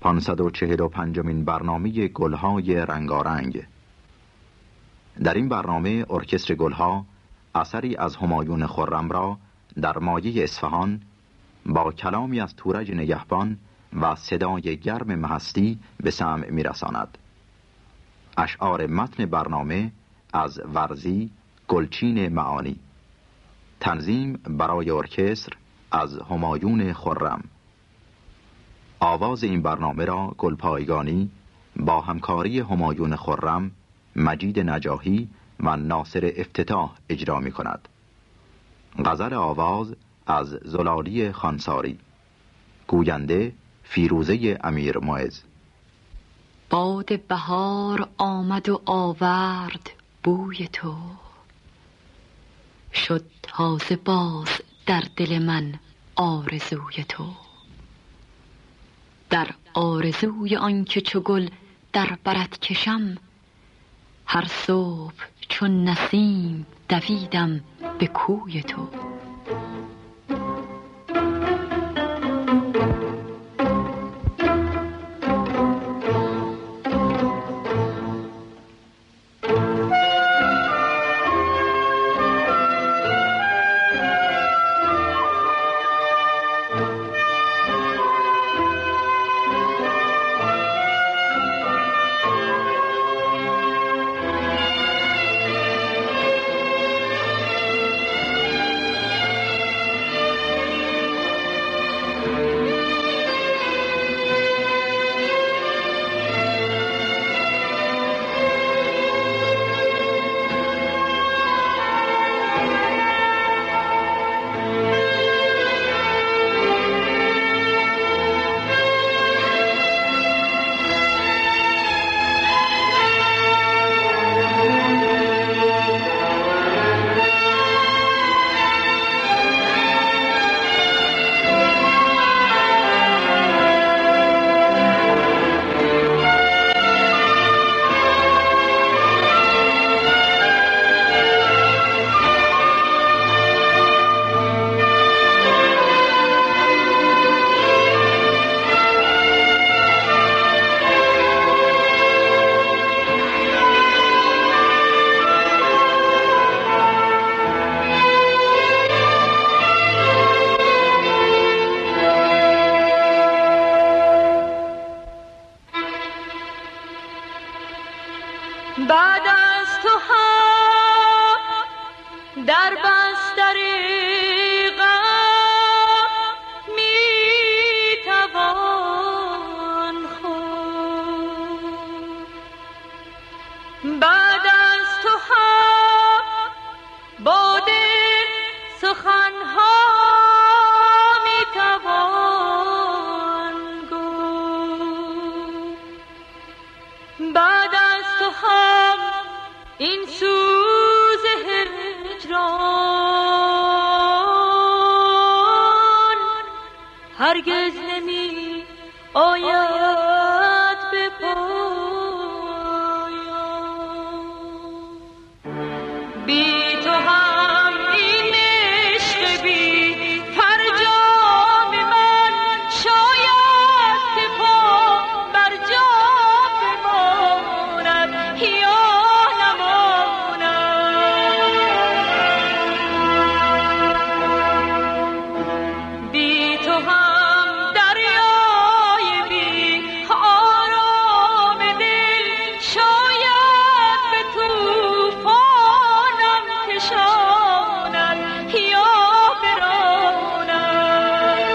545مین برنامه گلهای رنگارنگ. در این برنامه ارکستر گلها اثری از همایون خرم را در مایه اصفهان با کلامی از تورج نگهبان و صدای گرم مهستی به سمع می‌رساند. اشعار متن برنامه از ورزی گلچین معانی. تنظیم برای ارکستر از همایون خرم. آواز این برنامه را گلپایگانی با همکاری همایون خرم، مجید نجاحی و ناصر افتتاح اجرا می کند. غزل آواز از زلالی خانساری. گوینده فیروزه امیر معز. باد بهار آمد و آورد بوی تو، شد تازه باز در دل من آرزوی تو. در آرزوی آن که چو گل در برت کشم، هر صبح چون نسیم دویدم به کوی تو. بعد از تو هم در بستر غم میتوان خورد. بعد از تو هم با دل سخنها میتوان گفت. بعد از تو هم این سوز هجران هرگز نمی آید به پایان. بی تو هم این عشق بی فرجام من شاید که پا بر جا بماند یا نماند. بی تو هم دریای بی آرام دل شاید به طوفانم کشاند یا براند.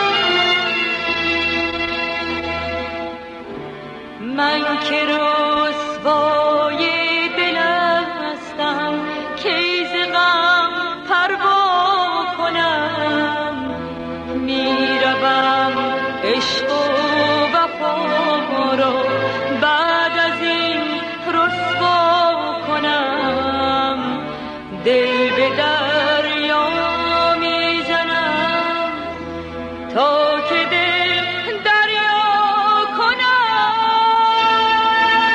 من که رسوای دل هستم کی ز غم پروا کنم. میروم عشق و وفا را بعد از این رسوا کنم. دل به دریا میزنم تا که دل دریا کنم.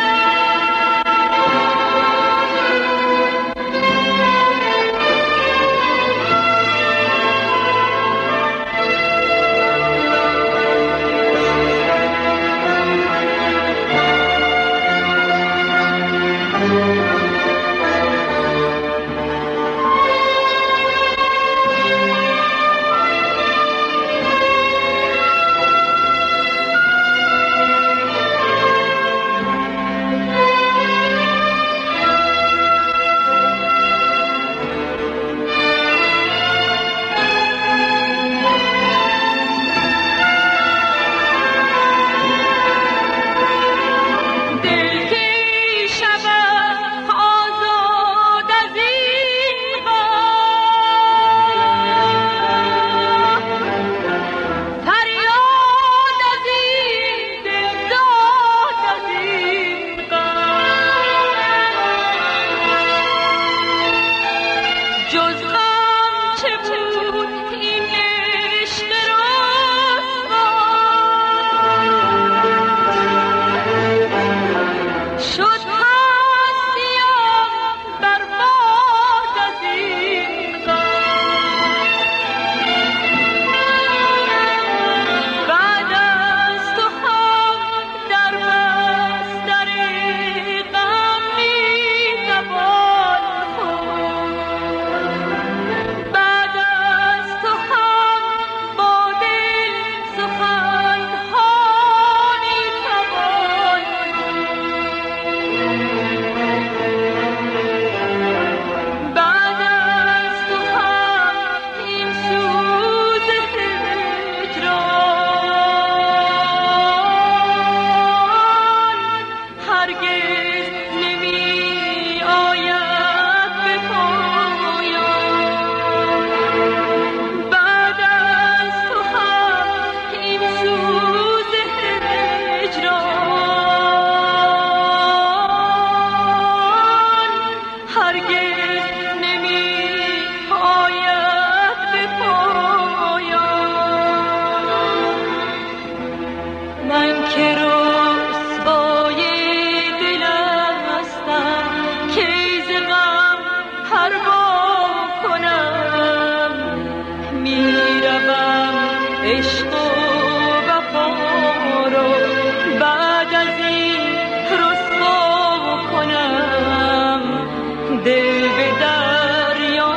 من که رسوای دلم هستم که ز غم پروا کنم میروم عشق و وفا رو بعد از این رسوا کنم دل به دریا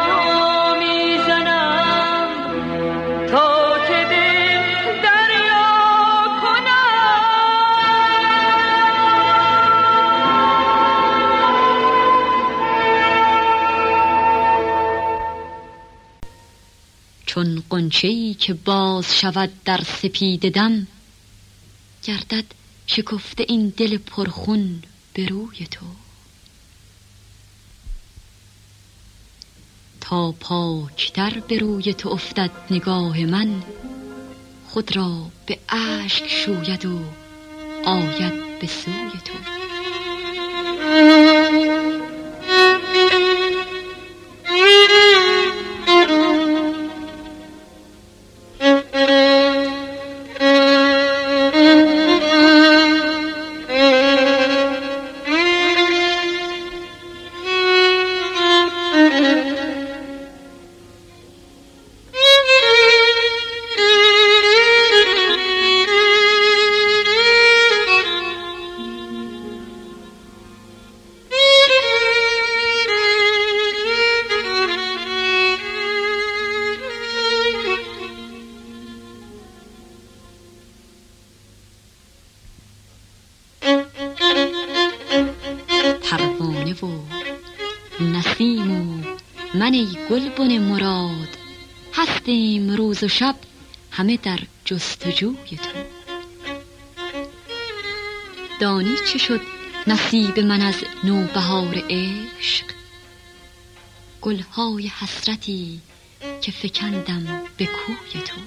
میزنم تا که دل دریا کنم. چون غنچه‌ای که باز شود در سپید دم، گردد شکفته این دل پرخون به روی تو. تا پاکتر به روی تو افتد نگاه من، خود را به اشک شوید و آید به سوی تو. پروانه و نسیم و من ای گلبن مراد، هستیم روز و شب همه در جستجوی تو. دانی چه شد نصیب من از نوبهار عشق؟ گلهای حسرتی که فکندم به کوی تو.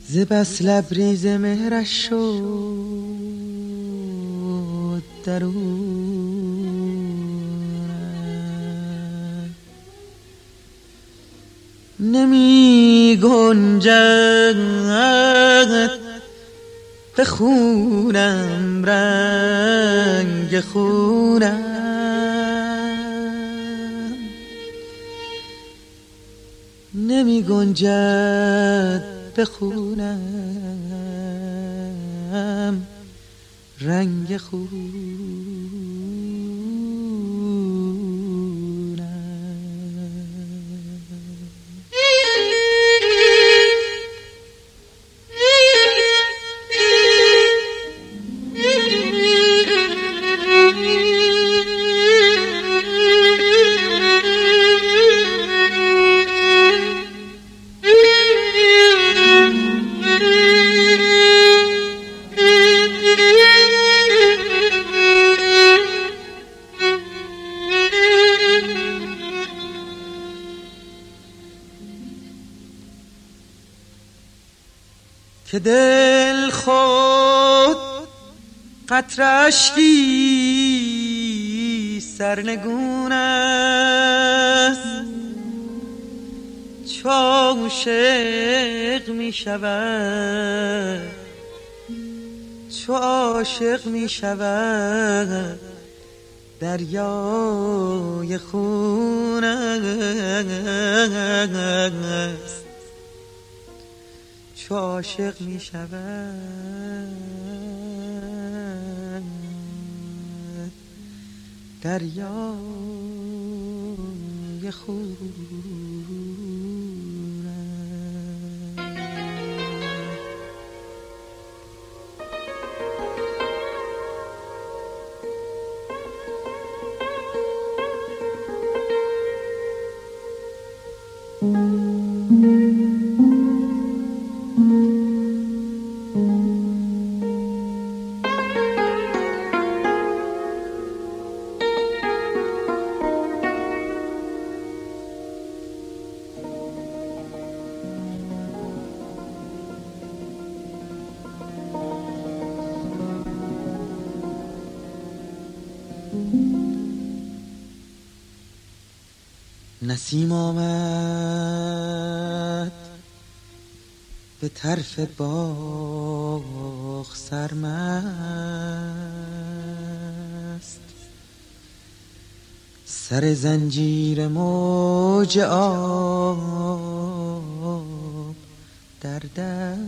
ز بس لبریز مهرش شد درونم، نمی گنجد به خونم رنگ خونم، نمی گنجد به خونم رنگ خونم. که دل خود قطره اشکی سرنگون است، چو عاشق می شود، چو عاشق می شود دریای خون است، چو عاشق می شود دریای خون. نسیم آمد به طرف باغ سرمست، سر زنجیر موج آب در دست،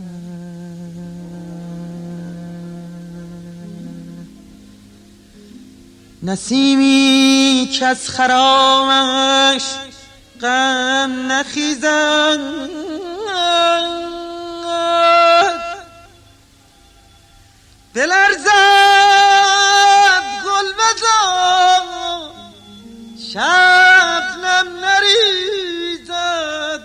نسیمی که از خرامش غم نخیزد، بلرزد گلبد شبنم نریزد،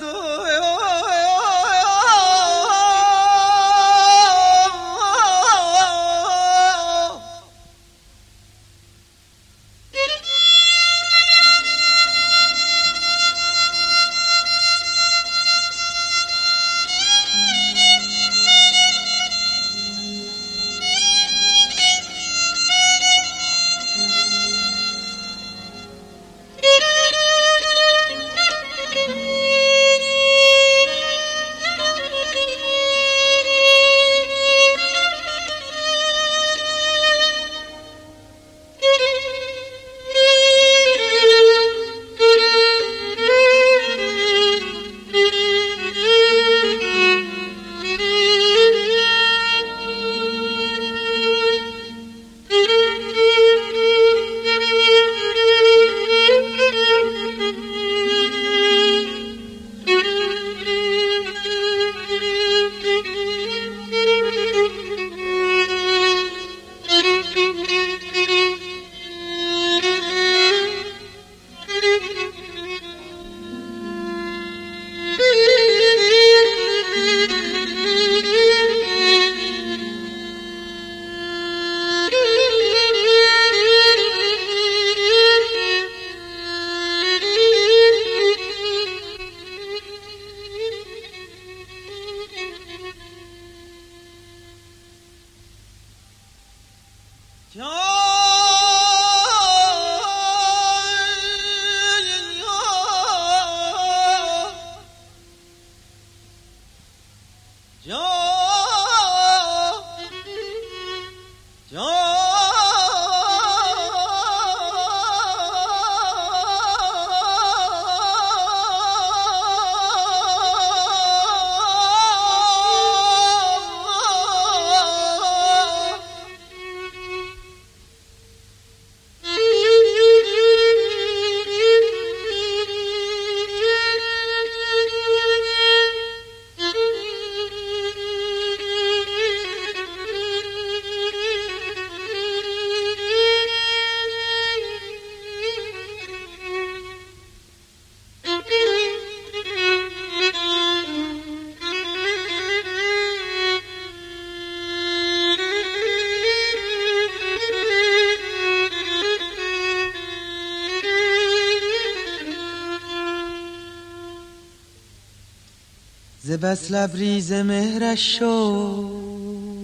بس لبریز مهرش شد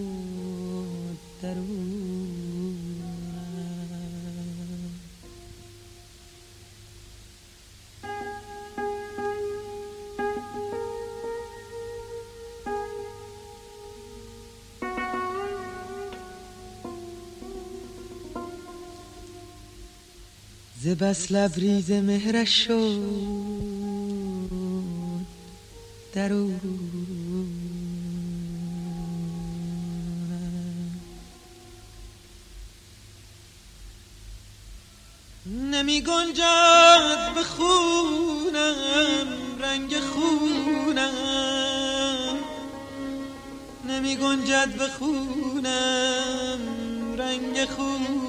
ز بس لبریز مهرش شد درونم، نمی گنجد به خونم رنگ خونم، نمی گنجد به خونم رنگ خونم.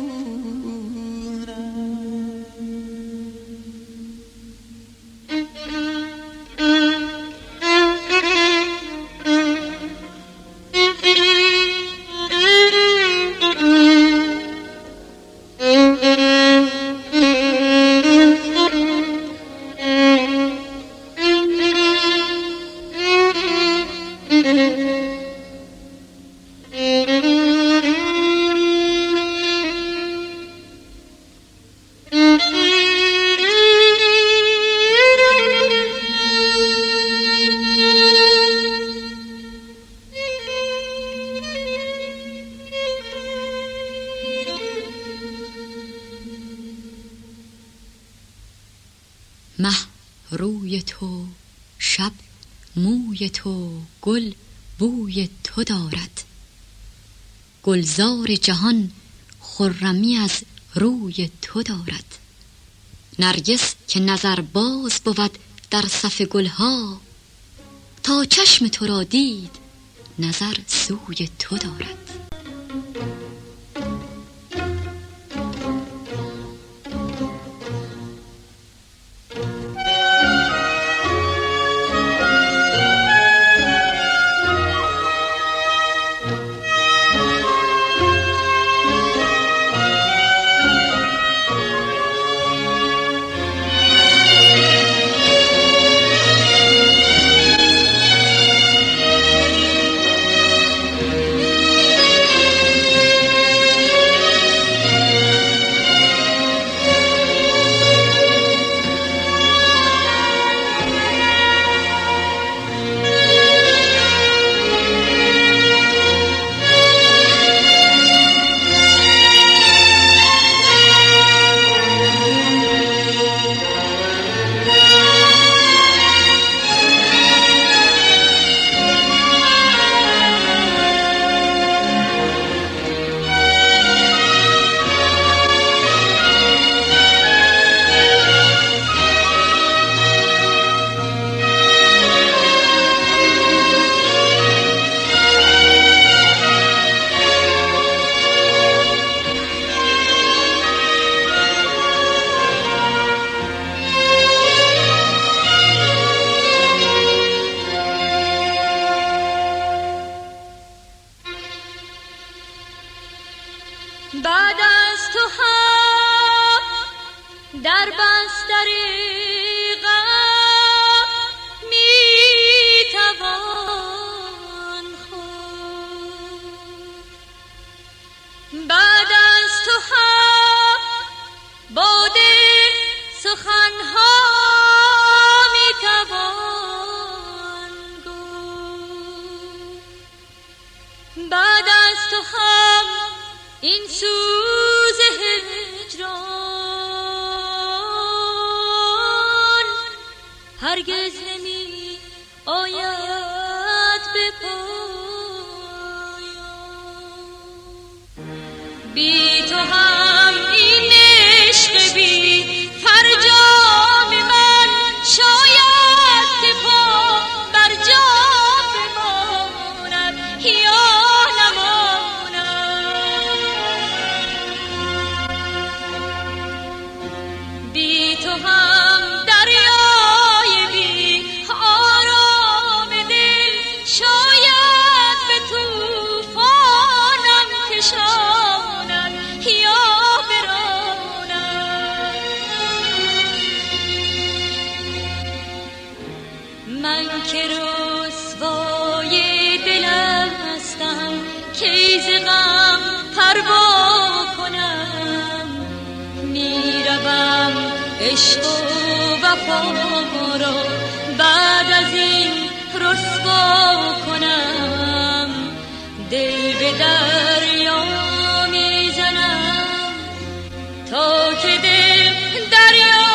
مه روی تو، شب موی تو، گل بوی تو دارد. گلزار جهان خرمی از روی تو دارد. نرگس که نظر باز بود در صف گلها، تا چشم تو را دید نظر سوی تو دارد. بعد از تو هم در بستر غم میتوان خفت. بعد از تو هم با دل سخنها میتوان گفت. بعد از تو هم این سوز هجران هرگز نمی آید به پایان. بی تو هم این عشق بی فرجام من شاید که پا بر جا بماند یا من که رسوا عشق و وفا را بعد از این رسوا کنم، دل به دریا میزنم تا که دل دریا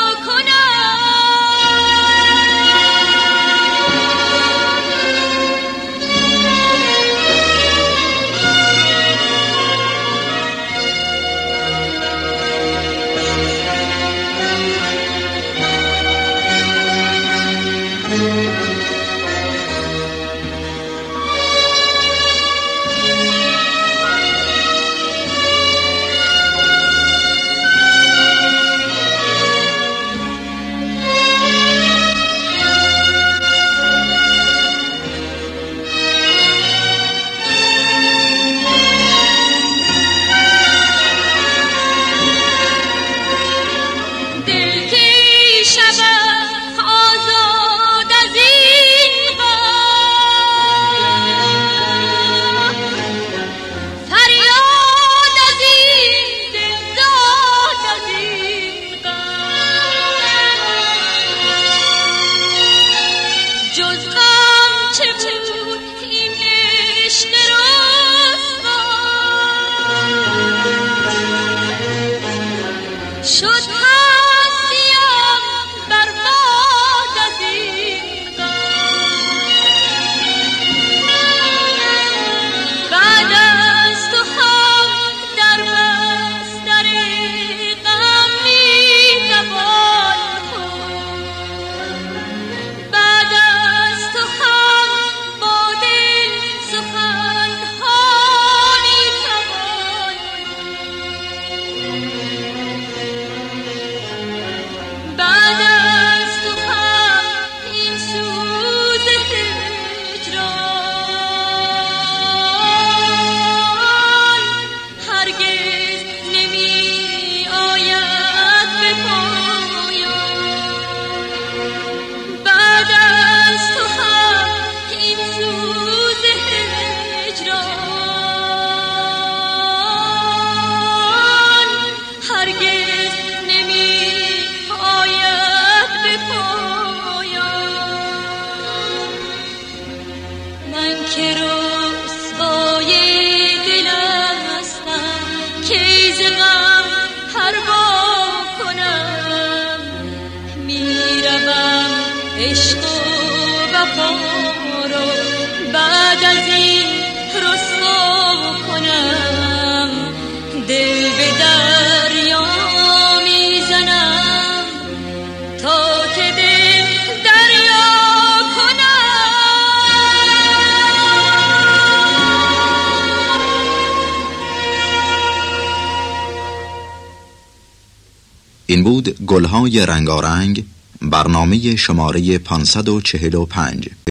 عشق و وفا را بعد از این رسوا کنم، دل به دریا میزنم تا که دل دریا کنم. این بود گلهای رنگارنگ، برنامه شماره 545.